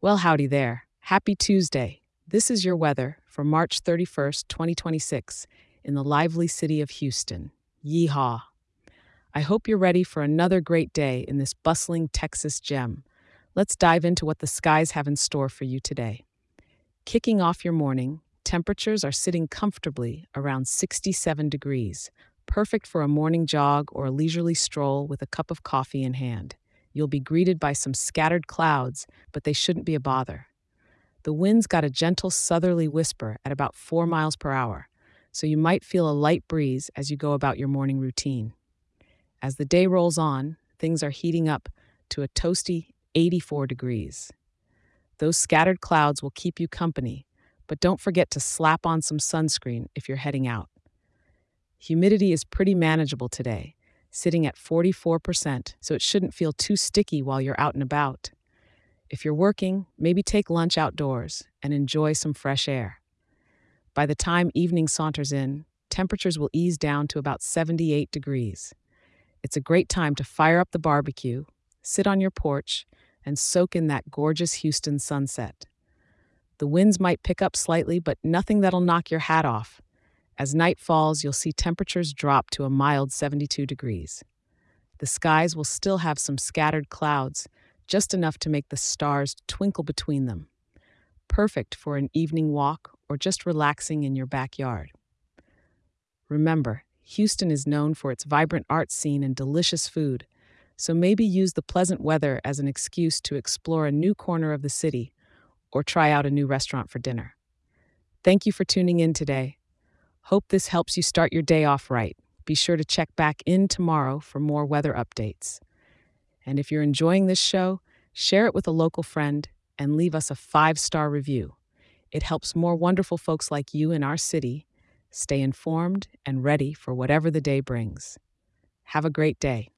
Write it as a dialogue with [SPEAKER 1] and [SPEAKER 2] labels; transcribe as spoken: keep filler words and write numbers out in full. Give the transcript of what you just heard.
[SPEAKER 1] Well, howdy there. Happy Tuesday. This is your weather for March thirty-first, twenty twenty-six, in the lively city of Houston. Yeehaw. I hope you're ready for another great day in this bustling Texas gem. Let's dive into what the skies have in store for you today. Kicking off your morning, temperatures are sitting comfortably around sixty-seven degrees, perfect for a morning jog or a leisurely stroll with a cup of coffee in hand. You'll be greeted by some scattered clouds, but they shouldn't be a bother. The wind's got a gentle southerly whisper at about four miles per hour, so you might feel a light breeze as you go about your morning routine. As the day rolls on, things are heating up to a toasty eighty-four degrees. Those scattered clouds will keep you company, but don't forget to slap on some sunscreen if you're heading out. Humidity is pretty manageable today, sitting at forty-four percent, so it shouldn't feel too sticky while you're out and about. If you're working, maybe take lunch outdoors and enjoy some fresh air. By the time evening saunters in, temperatures will ease down to about seventy-eight degrees. It's a great time to fire up the barbecue, sit on your porch, and soak in that gorgeous Houston sunset. The winds might pick up slightly, but nothing that'll knock your hat off. As night falls, you'll see temperatures drop to a mild seventy-two degrees. The skies will still have some scattered clouds, just enough to make the stars twinkle between them. Perfect for an evening walk or just relaxing in your backyard. Remember, Houston is known for its vibrant art scene and delicious food, so maybe use the pleasant weather as an excuse to explore a new corner of the city or try out a new restaurant for dinner. Thank you for tuning in today. Hope this helps you start your day off right. Be sure to check back in tomorrow for more weather updates. And if you're enjoying this show, share it with a local friend and leave us a five-star review. It helps more wonderful folks like you in our city stay informed and ready for whatever the day brings. Have a great day.